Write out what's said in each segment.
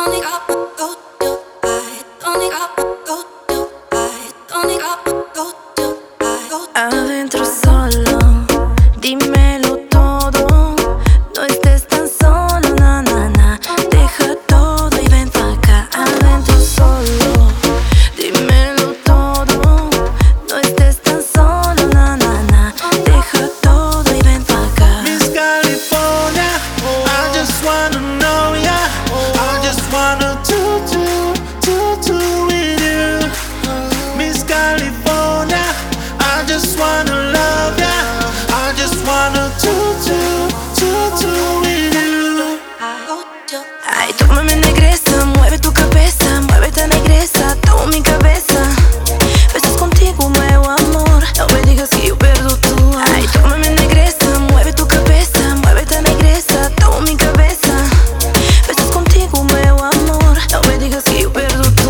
Adentro solo, dímelo todo. No estés tan solo, na, na, na. Deja todo y ven pa' acá. Adentro solo, dímelo todo. No estés tan solo, na, na, na. Deja todo y ven pa' acá. Miss California, I just wanna know ya. I just wanna do with you. Miss California, I just wanna love ya. I just wanna do with you. Ay, tómame negresa, mueve tu cabeza, muévete negresa, toma mi cabeza. Besos contigo, nuevo amor, no me digas que yo pierdo tú. Ay, tómame negresa, mueve tu cabeza, muévete negresa, toma mi cabeza. Besos contigo, nuevo amor, no me digas que yo pierdo tú.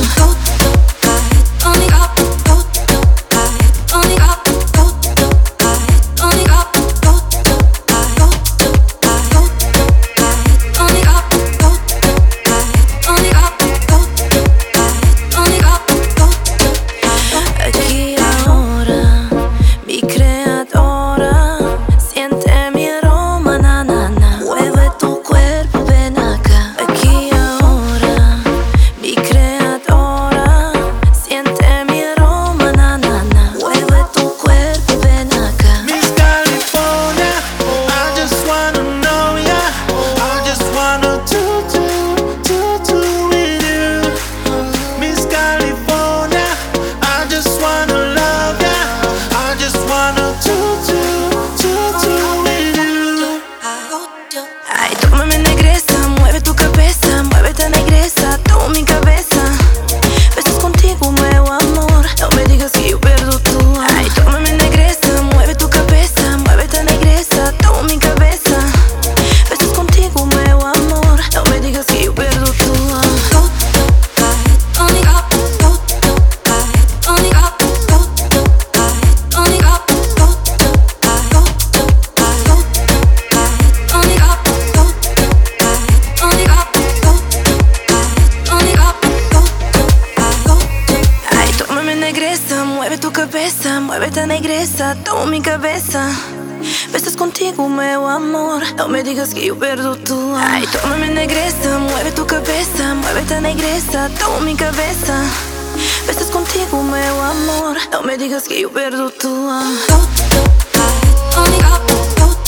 Aquí ahora, mi creadora, siente mi aroma, na, na, na. Mueve tu cuerpo, ven acá. Aquí ahora, mi creadora, siente mi aroma, na, na, na. Mueve tu cuerpo, ven acá. Miss California, I just wanna know ya. I just wanna do with you. Miss California, I just wanna love ya. I just wanna do with you. Ay, tómame negresa, mueve tu cabeza, muévete negresa, toma mi cabeza. Besos contigo, nuevo amor, no me digas que yo pierdo tú. Ay, tómame negresa, mueve tu cabeza, muévete negresa, toma mi cabeza. Besos contigo, nuevo amor, no me digas que yo pierdo tú. Ay, tómame negresa, mueve tu cabeza, muévete negresa, toma mi cabeza. Besos contigo, nuevo amor, no me digas que yo pierdo tú. Ay, tómame negresa, mueve tu cabeza, muévete negresa, toma mi cabeza. Besos contigo, nuevo amor, no me digas que yo pierdo tú.